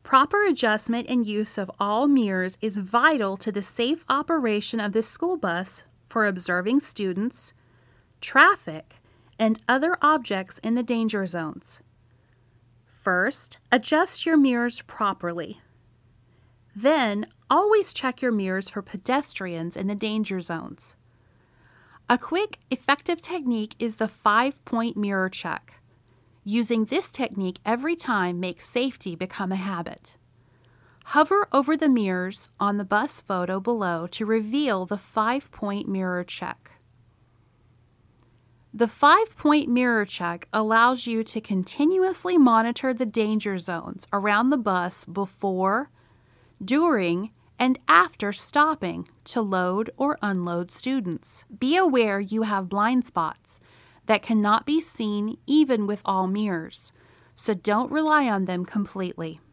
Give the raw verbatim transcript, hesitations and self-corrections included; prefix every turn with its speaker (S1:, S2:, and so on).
S1: Proper adjustment and use of all mirrors is vital to the safe operation of the school bus for observing students, traffic, and other objects in the danger zones. First, adjust your mirrors properly. Then, always check your mirrors for pedestrians in the danger zones. A quick, effective technique is the five-point mirror check. Using this technique every time makes safety become a habit. Hover over the mirrors on the bus photo below to reveal the five-point mirror check. The five-point mirror check allows you to continuously monitor the danger zones around the bus before, during, and after stopping to load or unload students. Be aware you have blind spots that cannot be seen even with all mirrors, so don't rely on them completely.